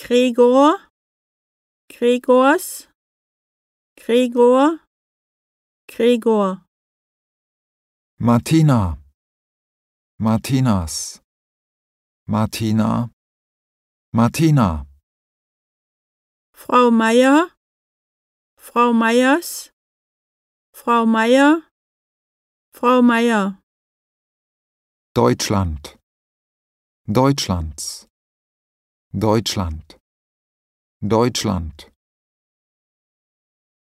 Gregor, Gregors, Gregor, Gregor. Martina, Martinas, Martina, Martina. Frau Meier, Frau Meiers, Frau Meier, Frau Meier. Deutschland, Deutschlands, Deutschland, Deutschland.